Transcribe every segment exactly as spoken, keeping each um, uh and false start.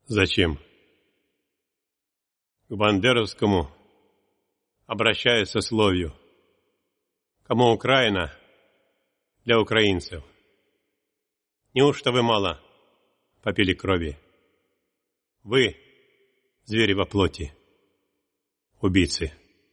Зачем? К Бандеровскому обращаюсь со словью. Кому Украина для украинцев? Неужто вы мало попили крови? Вы, звери во плоти, убийцы.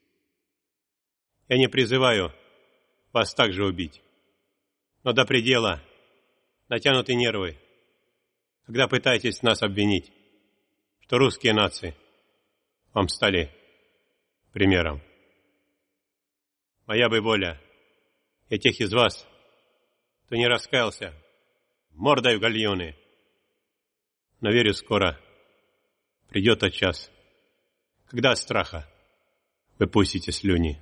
Я не призываю вас также убить, но до предела натянуты нервы, когда пытаетесь нас обвинить, что русские нации вам стали примером. Моя бы воля и тех из вас, кто не раскаялся, мордой в гальюны. Но верю, скоро придет тот час, когда от страха вы пустите слюни.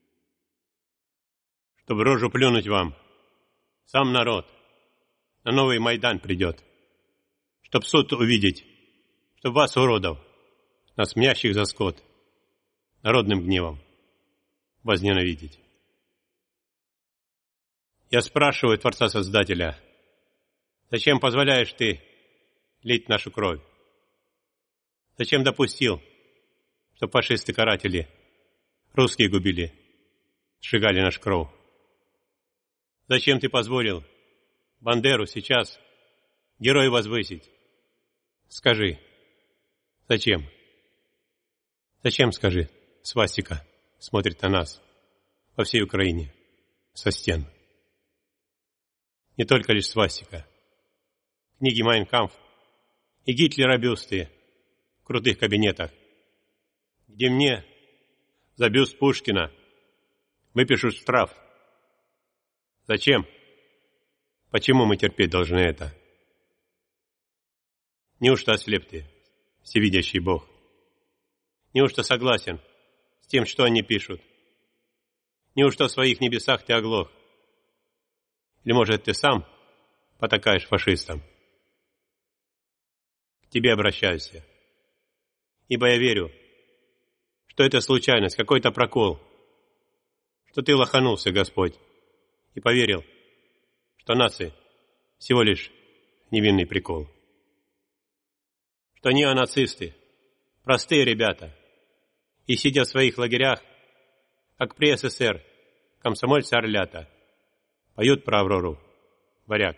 Чтобы рожу плюнуть вам, сам народ на новый Майдан придет, чтоб суд увидеть, чтоб вас, уродов, нас мнящих за скот, народным гневом возненавидеть. Я спрашиваю Творца-Создателя, зачем позволяешь ты лить нашу кровь? Зачем допустил, что фашисты-каратели русские губили, сжигали наш кров? Зачем ты позволил Бандеру сейчас героя возвысить? Скажи, зачем? Зачем, скажи, свастика смотрит на нас по всей Украине со стен? Не только лишь свастика. Книги «Майн кампф» и Гитлера бюсты в крутых кабинетах, где мне за бюст Пушкина выпишут штраф. Зачем? Почему мы терпеть должны это? Неужто ослеп ты, всевидящий Бог? Неужто согласен с тем, что они пишут? Неужто в своих небесах ты оглох? Или, может, ты сам потакаешь фашистам? К тебе обращаюсь, ибо я верю, что это случайность, какой-то прокол, что ты лоханулся, Господь, и поверил, что нации всего лишь невинный прикол, что неонацисты простые ребята, и, сидя в своих лагерях, как при СССР, комсомольцы орлята, поют про Аврору, варяг.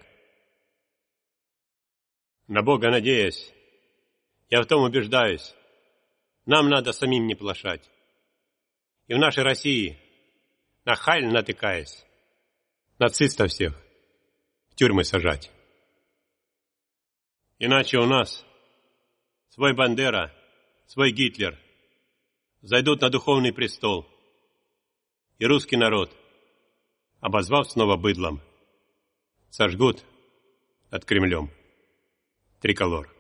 На Бога надеясь, я в том убеждаюсь, нам надо самим не плашать. И в нашей России, нахально натыкаясь, нацистов всех в тюрьмы сажать. Иначе у нас свой Бандера, свой Гитлер зайдут на духовный престол, и русский народ, обозвав снова быдлом, сожгут над Кремлем триколор.